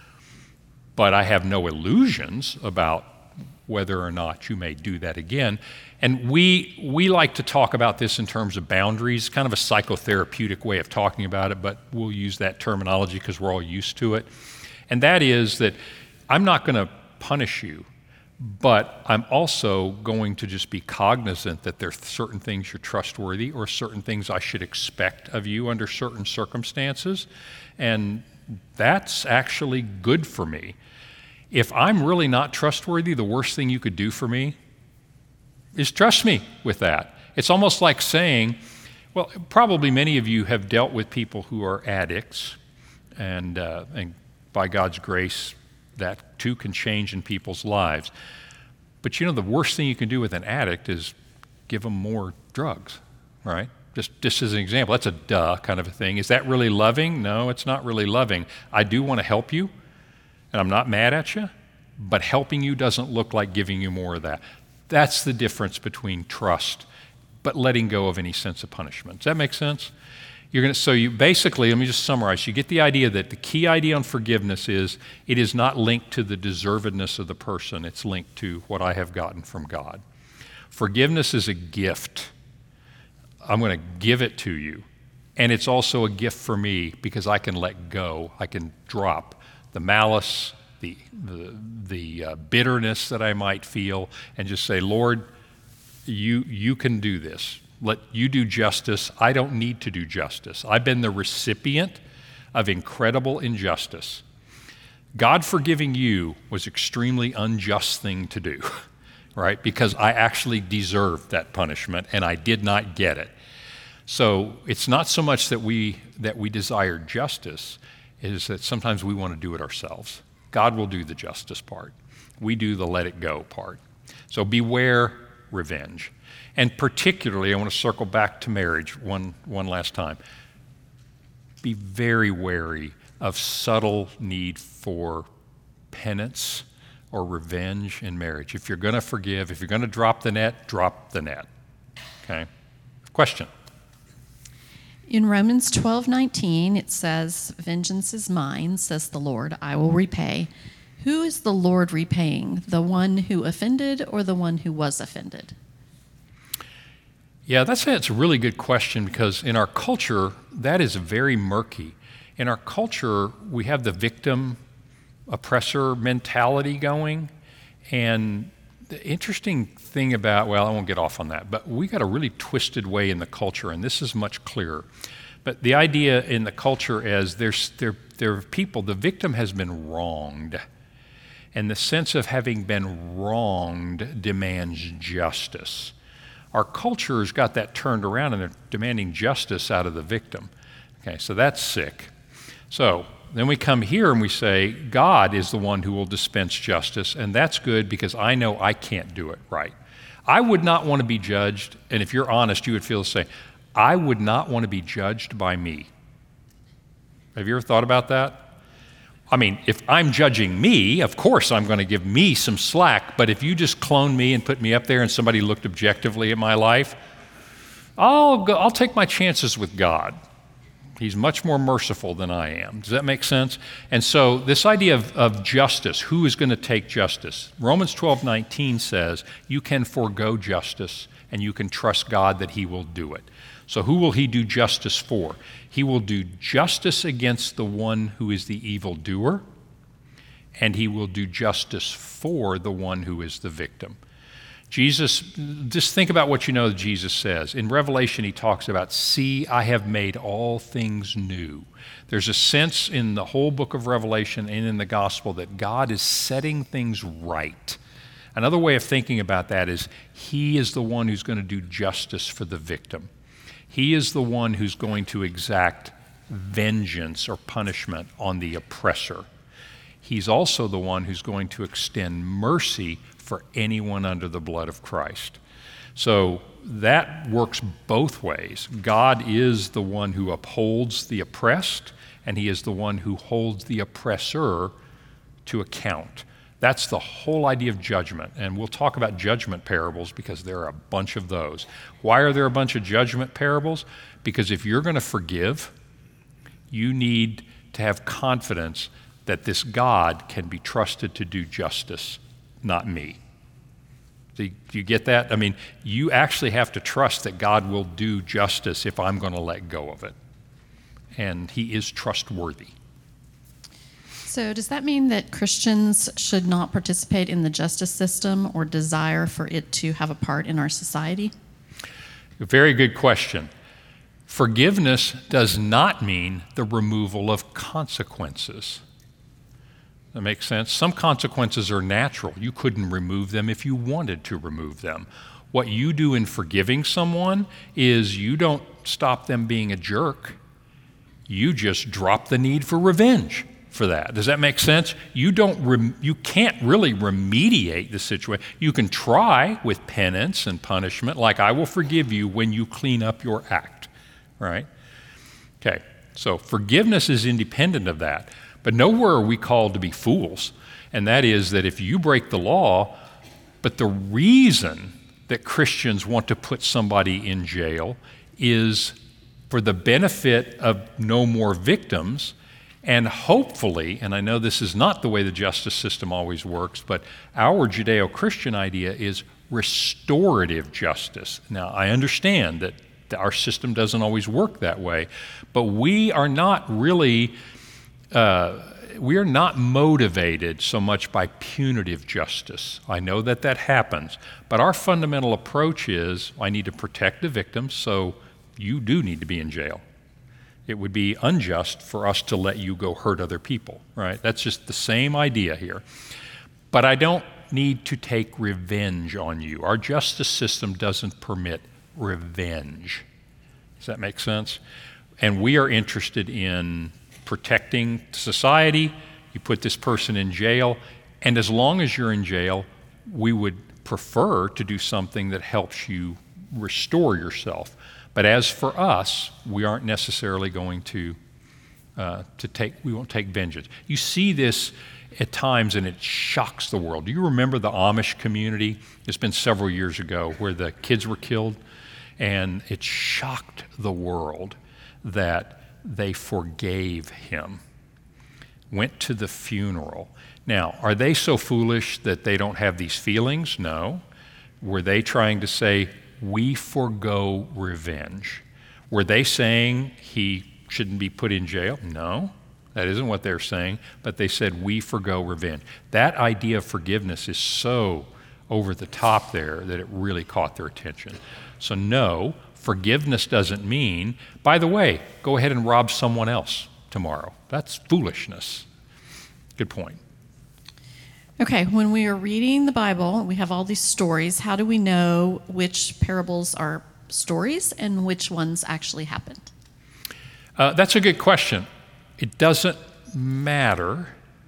But I have no illusions about whether or not you may do that again. And we we like to talk about this in terms of boundaries, kind of a psychotherapeutic way of talking about it, but we'll use that terminology because we're all used to it. And that is that I'm not going to punish you, but I'm also going to just be cognizant that there are certain things you're trustworthy or certain things I should expect of you under certain circumstances. And that's actually good for me. If I'm really not trustworthy, the worst thing you could do for me is trust me with that. It's almost like saying, well, probably many of you have dealt with people who are addicts, and, uh, and by God's grace, that too can change in people's lives. But you know, the worst thing you can do with an addict is give them more drugs, right? Just, just as an example, that's a duh kind of a thing. Is that really loving? No, it's not really loving. I do want to help you, and I'm not mad at you, but helping you doesn't look like giving you more of that. That's the difference between trust, but letting go of any sense of punishment. Does that make sense? You're going to, so you basically, let me just summarize. You get the idea that the key idea on forgiveness is it is not linked to the deservedness of the person. It's linked to what I have gotten from God. Forgiveness is a gift. I'm going to give it to you. And it's also a gift for me because I can let go. I can drop the malice, the, the, the uh, bitterness that I might feel, and just say, Lord, you, you can do this. Let you do justice. I don't need to do justice. I've been the recipient of incredible injustice. God forgiving you was an extremely unjust thing to do, right? Because I actually deserved that punishment and I did not get it. So it's not so much that we that we desire justice, it is that sometimes we want to do it ourselves. God will do the justice part. We do the let it go part. So beware revenge. And particularly, I want to circle back to marriage one, one last time. Be very wary of subtle need for penance or revenge in marriage. If you're going to forgive, if you're going to drop the net, drop the net. Okay? Question? In Romans twelve nineteen, it says, "Vengeance is mine, says the Lord, I will repay." Who is the Lord repaying? The one who offended or the one who was offended? Yeah, that's, that's a really good question because in our culture, that is very murky. In our culture, we have the victim oppressor mentality going. And the interesting thing about, well, I won't get off on that, but we got a really twisted way in the culture, and this is much clearer. But the idea in the culture is there's there, there are people, the victim has been wronged. And the sense of having been wronged demands justice. Our culture has got that turned around and they're demanding justice out of the victim. Okay, so that's sick. So then we come here and we say, God is the one who will dispense justice, and that's good because I know I can't do it right. I would not want to be judged, and if you're honest, you would feel the same. I would not want to be judged by me. Have you ever thought about that? I mean, if I'm judging me, of course I'm going to give me some slack, but if you just clone me and put me up there and somebody looked objectively at my life, I'll go, I'll take my chances with God. He's much more merciful than I am. Does that make sense? And so this idea of, of justice, who is going to take justice? Romans twelve nineteen says you can forego justice and you can trust God that he will do it. So who will he do justice for? He will do justice against the one who is the evildoer, and he will do justice for the one who is the victim. Jesus, just think about what you know that Jesus says. In Revelation, he talks about, see, I have made all things new. There's a sense in the whole book of Revelation and in the gospel that God is setting things right. Another way of thinking about that is he is the one who's going to do justice for the victim. He is the one who's going to exact vengeance or punishment on the oppressor. He's also the one who's going to extend mercy for anyone under the blood of Christ. So that works both ways. God is the one who upholds the oppressed, and he is the one who holds the oppressor to account. That's the whole idea of judgment. And we'll talk about judgment parables because there are a bunch of those. Why are there a bunch of judgment parables? Because if you're going to forgive, you need to have confidence that this God can be trusted to do justice, not me. Do you, do you get that? I mean, you actually have to trust that God will do justice if I'm going to let go of it. And he is trustworthy. So does that mean that Christians should not participate in the justice system or desire for it to have a part in our society? A very good question. Forgiveness does not mean the removal of consequences. That makes sense? Some consequences are natural. You couldn't remove them if you wanted to remove them. What you do in forgiving someone is you don't stop them being a jerk. You just drop the need for revenge for that. Does that make sense? You don't. Rem- you can't really remediate the situation. You can try with penance and punishment, like I will forgive you when you clean up your act, right? Okay, so forgiveness is independent of that. But nowhere are we called to be fools, and that is that if you break the law, but the reason that Christians want to put somebody in jail is for the benefit of no more victims. And hopefully, and I know this is not the way the justice system always works, but our Judeo-Christian idea is restorative justice. Now, I understand that our system doesn't always work that way, but we are not really, uh, we are not motivated so much by punitive justice. I know that that happens, but our fundamental approach is, I need to protect the victims, so you do need to be in jail. It would be unjust for us to let you go hurt other people, right? That's just the same idea here. But I don't need to take revenge on you. Our justice system doesn't permit revenge. Does that make sense? And we are interested in protecting society. You put this person in jail, and as long as you're in jail, we would prefer to do something that helps you restore yourself. But as for us, we aren't necessarily going to uh, to take. We won't take vengeance. You see this at times, and it shocks the world. Do you remember the Amish community? It's been several years ago where the kids were killed, and it shocked the world that they forgave him. Went to the funeral. Now, are they so foolish that they don't have these feelings? No. Were they trying to say, we forgo revenge? Were they saying he shouldn't be put in jail? No, that isn't what they're saying, but they said we forgo revenge. That idea of forgiveness is so over the top there that it really caught their attention. So no, forgiveness doesn't mean, by the way, go ahead and rob someone else tomorrow. That's foolishness. Good point. Okay, when we are reading the Bible, we have all these stories. How do we know which parables are stories and which ones actually happened? Uh, that's a good question. It doesn't matter.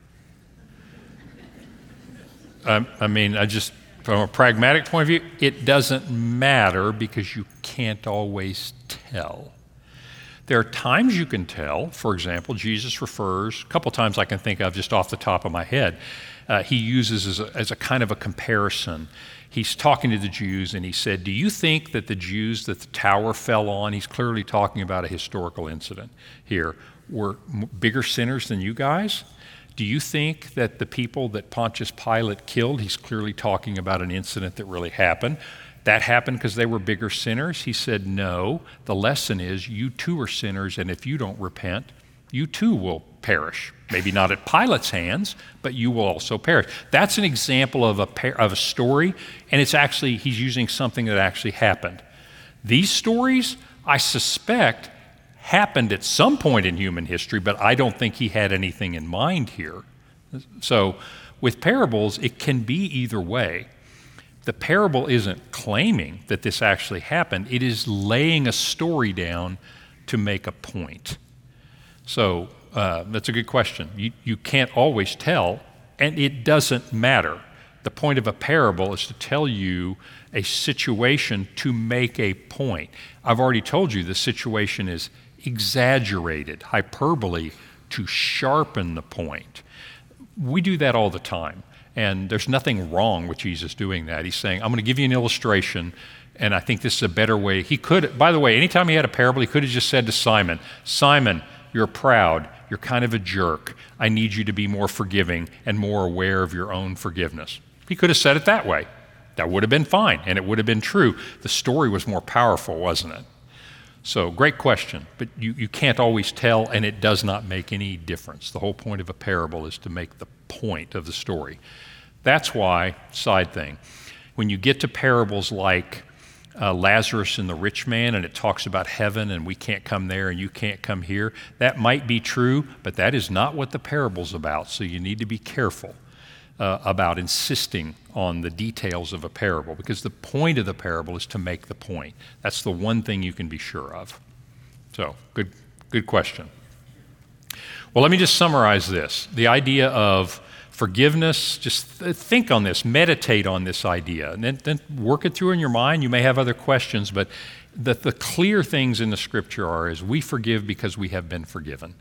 Um, I mean, I just, from a pragmatic point of view, it doesn't matter because you can't always tell. There are times you can tell. For example, Jesus refers, a couple times I can think of just off the top of my head, Uh, he uses as a, as a kind of a comparison. He's talking to the Jews and he said, do you think that the Jews that the tower fell on, he's clearly talking about a historical incident here, were m- bigger sinners than you guys? Do you think that the people that Pontius Pilate killed, he's clearly talking about an incident that really happened, that happened because they were bigger sinners? He said, no. The lesson is you too are sinners, and if you don't repent, you too will perish. Maybe not at Pilate's hands, but you will also perish. That's an example of a par- of a story, and it's actually, he's using something that actually happened. These stories, I suspect, happened at some point in human history, but I don't think he had anything in mind here. So with parables, it can be either way. The parable isn't claiming that this actually happened. It is laying a story down to make a point. So uh, that's a good question. You, you can't always tell, and it doesn't matter. The point of a parable is to tell you a situation to make a point. I've already told you the situation is exaggerated, hyperbole, to sharpen the point. We do that all the time. And there's nothing wrong with Jesus doing that. He's saying, I'm going to give you an illustration, and I think this is a better way. He could, by the way, anytime he had a parable, he could have just said to Simon, Simon, you're proud, you're kind of a jerk. I need you to be more forgiving and more aware of your own forgiveness. He could have said it that way. That would have been fine, and it would have been true. The story was more powerful, wasn't it? So, great question, but you, you can't always tell, and it does not make any difference. The whole point of a parable is to make the point of the story. That's why, side thing, when you get to parables like uh, Lazarus and the rich man, and it talks about heaven, and we can't come there, and you can't come here, that might be true, but that is not what the parable's about, so you need to be careful uh, about insisting on the details of a parable, because the point of the parable is to make the point. That's the one thing you can be sure of. So, good, good question. Well, let me just summarize this. The idea of forgiveness, just th- think on this, meditate on this idea, and then, then work it through in your mind. You may have other questions, but the, the clear things in the scripture are is we forgive because we have been forgiven.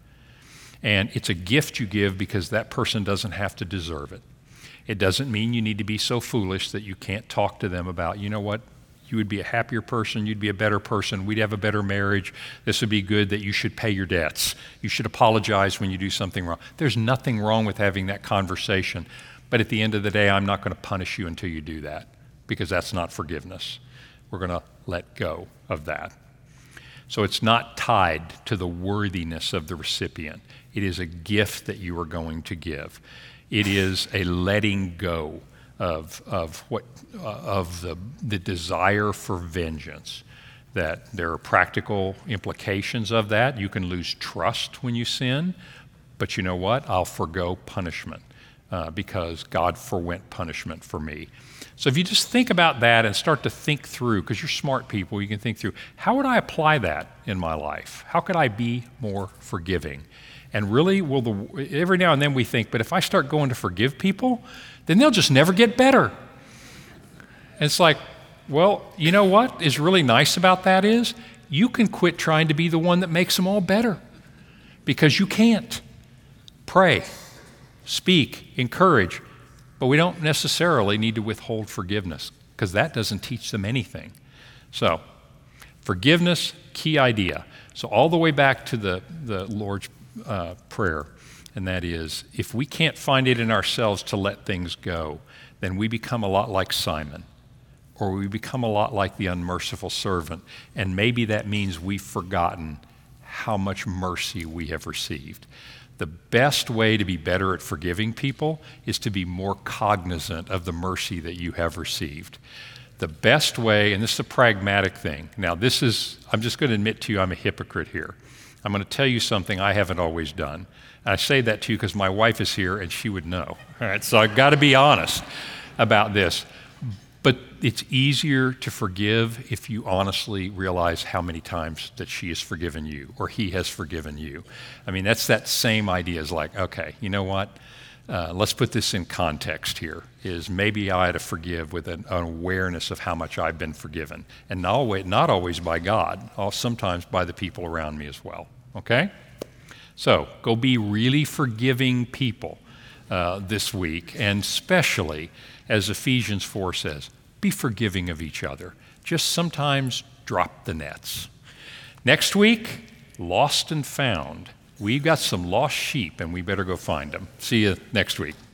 And it's a gift you give because that person doesn't have to deserve it. It doesn't mean you need to be so foolish that you can't talk to them about, you know what, you would be a happier person, you'd be a better person, we'd have a better marriage, this would be good, that you should pay your debts, you should apologize when you do something wrong. There's nothing wrong with having that conversation, but at the end of the day, I'm not going to punish you until you do that, because that's not forgiveness. We're going to let go of that. So it's not tied to the worthiness of the recipient. It is a gift that you are going to give. It is a letting go of of what uh, of the the desire for vengeance. That there are practical implications of that. You can lose trust when you sin, but you know what? I'll forgo punishment uh, because God forwent punishment for me. So if you just think about that and start to think through, because you're smart people, you can think through, how would I apply that in my life? How could I be more forgiving? And really, will the, every now and then we think, but if I start going to forgive people, then they'll just never get better. And it's like, well, you know what is really nice about that is you can quit trying to be the one that makes them all better, because you can't. Pray, speak, encourage, but we don't necessarily need to withhold forgiveness, because that doesn't teach them anything. So, forgiveness, key idea. So all the way back to the, the Lord's Uh, prayer, and that is, if we can't find it in ourselves to let things go, then we become a lot like Simon, or we become a lot like the unmerciful servant, and maybe that means we've forgotten how much mercy we have received. The best way to be better at forgiving people is to be more cognizant of the mercy that you have received. The best way, and this is a pragmatic thing. Now this is, I'm just going to admit to you I'm a hypocrite here. I'm going to tell you something I haven't always done. I say that to you because my wife is here and she would know. All right, so I've got to be honest about this. But it's easier to forgive if you honestly realize how many times that she has forgiven you or he has forgiven you. I mean, that's that same idea as like, okay, you know what? Uh, let's put this in context here, is maybe I ought to forgive with an, an awareness of how much I've been forgiven. And not always, not always by God, sometimes by the people around me as well, okay? So go be really forgiving people uh, this week, and especially, as Ephesians four says, be forgiving of each other. Just sometimes drop the nets. Next week, lost and found. We've got some lost sheep, and we better go find them. See you next week.